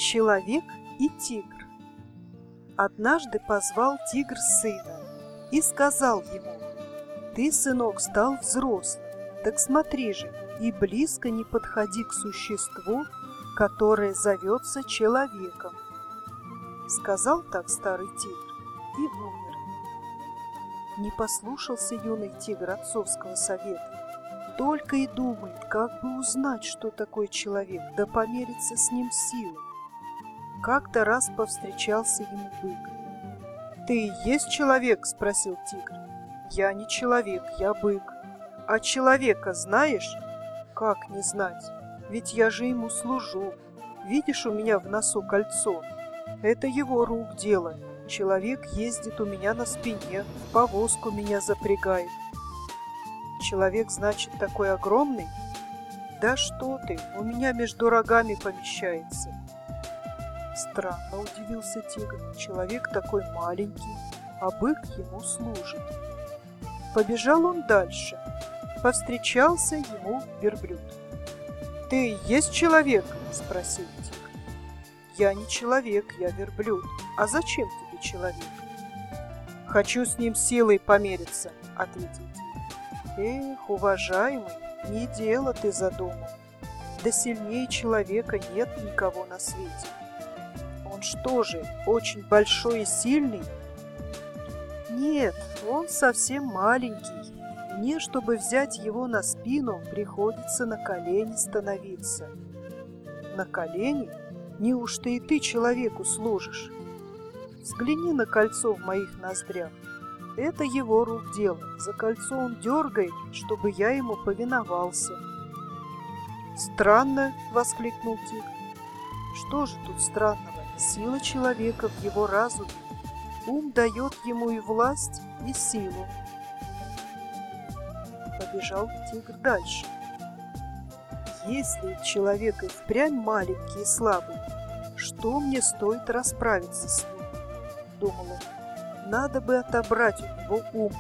Человек и тигр. Однажды позвал тигр сына и сказал ему: «Ты, сынок, стал взрослым, так смотри же, и близко не подходи к существу, которое зовется человеком». Сказал так старый тигр и умер. Не послушался юный тигр отцовского совета. Только и думает, как бы узнать, что такое человек, да помериться с ним силой. Как-то раз повстречался ему бык. «Ты и есть человек?» — спросил тигр. «Я не человек, я бык. А человека знаешь?» «Как не знать? Ведь я же ему служу. Видишь, у меня в носу кольцо. Это его рук дело. Человек ездит у меня на спине, в повозку меня запрягает». «Человек, значит, такой огромный?» «Да что ты, у меня между рогами помещается». Странно, удивился тигр. Человек такой маленький, а бык ему служит. Побежал он дальше. Повстречался ему верблюд. «Ты и есть человек?» — спросил тигр. «Я не человек, я верблюд. А зачем тебе человек?» «Хочу с ним силой помериться», — ответил тигр. «Эх, уважаемый, не дело ты задумал. Да сильнее человека нет никого на свете. Он что же, очень большой и сильный?» «Нет, он совсем маленький. Мне, чтобы взять его на спину, приходится на колени становиться». «На колени? Неужто и ты человеку служишь? Взгляни на кольцо в моих ноздрях. Это его рук дело. За кольцо он дергает, чтобы я ему повиновался». «Странно!» — воскликнул тигр. «Что же тут странного? Сила человека в его разуме. Ум дает ему и власть, и силу». Побежал тигр дальше. «Если человек и впрямь маленький и слабый, что мне стоит расправиться с ним?» — думал он. «Надо бы отобрать у него ум».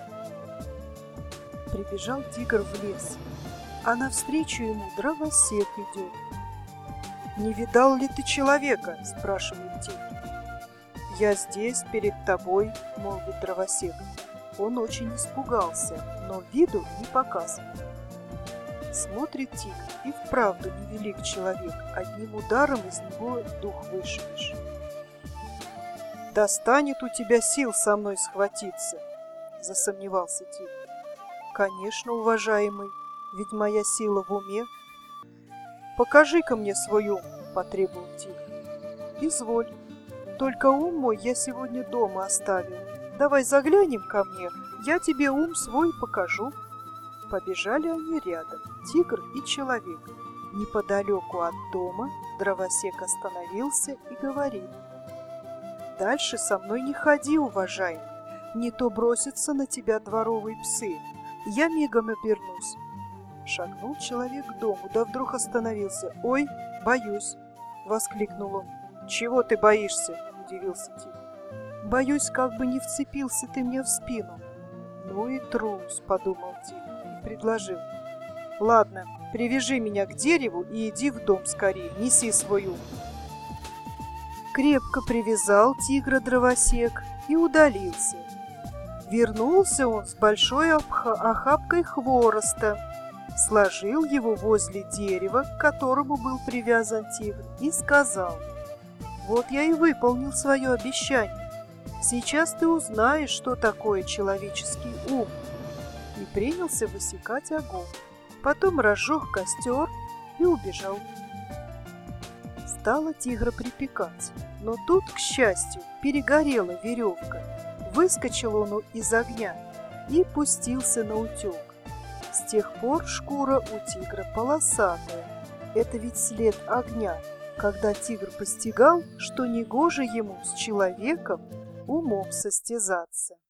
Прибежал тигр в лес, а навстречу ему дровосек идет. «Не видал ли ты человека?» — спрашивает тигр. «Я здесь, перед тобой», — молвит дровосек. Он очень испугался, но виду не показывает. Смотрит тигр, и вправду невелик человек, одним ударом из него дух вышибешь. «Достанет у тебя сил со мной схватиться?» — засомневался тигр. «Конечно, уважаемый, ведь моя сила в уме». «Покажи-ка мне свой ум», — потребовал тигр. «Изволь. Только ум мой я сегодня дома оставил. Давай заглянем ко мне, я тебе ум свой покажу». Побежали они рядом, тигр и человек. Неподалеку от дома дровосек остановился и говорит: «Дальше со мной не ходи, уважаемый, не то бросятся на тебя дворовые псы. Я мигом обернусь». Шагнул человек к дому, да вдруг остановился. «Ой, боюсь!» — воскликнул он. «Чего ты боишься?» — удивился тигр. «Боюсь, как бы не вцепился ты мне в спину». «Ну и трус», — подумал тигр и предложил: «Ладно, привяжи меня к дереву и иди в дом скорее, неси свой ум». Крепко привязал тигра дровосек и удалился. Вернулся он с большой охапкой хвороста, сложил его возле дерева, к которому был привязан тигр, и сказал: «Вот я и выполнил свое обещание. Сейчас ты узнаешь, что такое человеческий ум». И принялся высекать огонь. Потом разжег костер и убежал. Стало тигра припекать, но тут, к счастью, перегорела веревка. Выскочил он из огня и пустился на утек. С тех пор шкура у тигра полосатая. Это ведь след огня, когда тигр постигал, что негоже ему с человеком умом состязаться.